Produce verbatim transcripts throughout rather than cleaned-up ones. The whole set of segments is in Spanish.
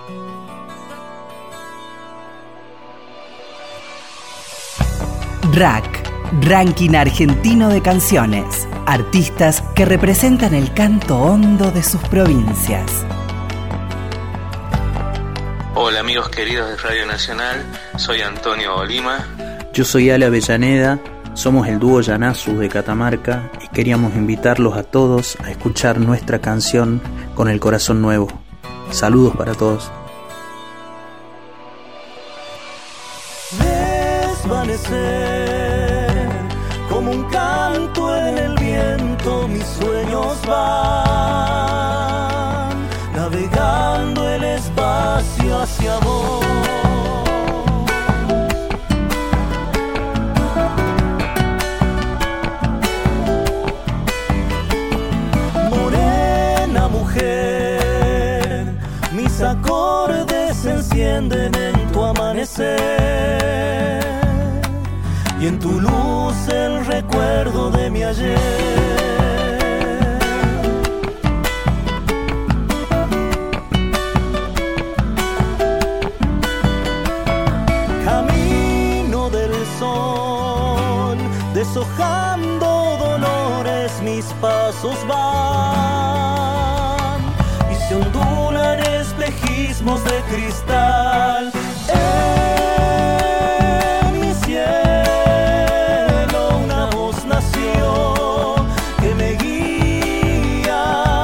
R A C, Ranking Argentino de Canciones. Artistas que representan el canto hondo de sus provincias. Hola amigos queridos de Radio Nacional, soy Antonio Olima. Yo soy Ale Avellaneda, somos el dúo Yanazu de Catamarca y queríamos invitarlos a todos a escuchar nuestra canción Con el Corazón Nuevo. Saludos para todos. Desvanecer como un canto en el viento, mis sueños van navegando el espacio hacia vos. Morena mujer, mis acordes se encienden en tu amanecer y en tu luz el recuerdo de mi ayer. Camino del sol, deshojando dolores, mis pasos van y se ondulan espejismos de cristal. En mi cielo una voz nació que me guía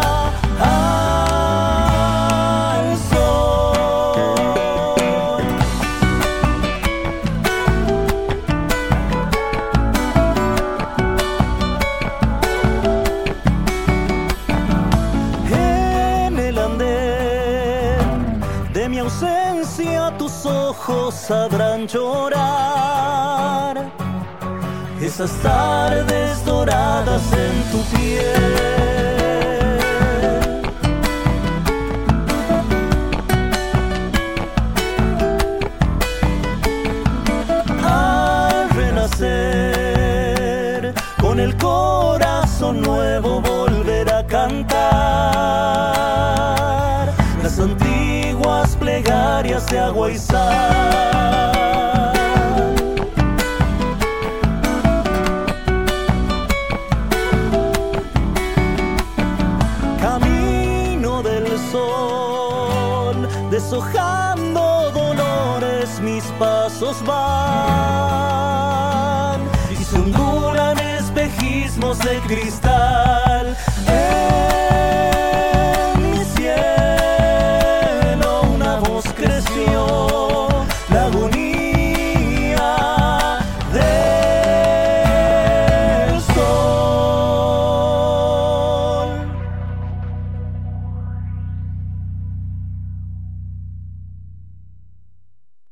al sol. En el andén de mi ausencia tus ojos sabrán llorar esas tardes doradas en tu piel. Al renacer con el corazón nuevo volver a cantar las antiguas plegarias de agua y sal. Camino del sol, deshojando dolores, mis pasos van y se ondulan espejismos de cristal. Eh,